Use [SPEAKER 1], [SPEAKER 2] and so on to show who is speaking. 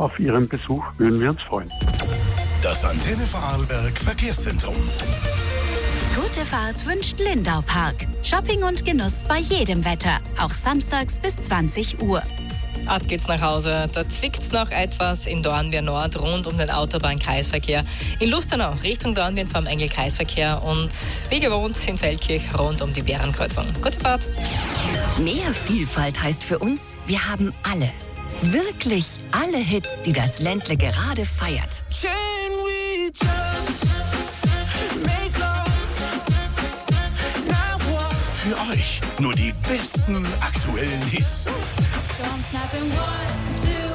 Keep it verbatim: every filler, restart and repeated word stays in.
[SPEAKER 1] Auf Ihren Besuch würden wir uns freuen.
[SPEAKER 2] Das Antenne Vorarlberg Verkehrszentrum.
[SPEAKER 3] Gute Fahrt wünscht Lindau Park. Shopping und Genuss bei jedem Wetter. Auch samstags bis zwanzig Uhr.
[SPEAKER 4] Ab geht's nach Hause. Da zwickt's noch etwas in Dornbirn Nord rund um den Autobahnkreisverkehr. In Lustenau Richtung Dornbirn vom Engel-Kreisverkehr und wie gewohnt in Feldkirch rund um die Bärenkreuzung. Gute Fahrt.
[SPEAKER 5] Mehr Vielfalt heißt für uns, wir haben alle, wirklich alle Hits, die das Ländle gerade feiert.
[SPEAKER 2] Für euch nur die besten aktuellen Hits.
[SPEAKER 6] So I'm snapping one, two.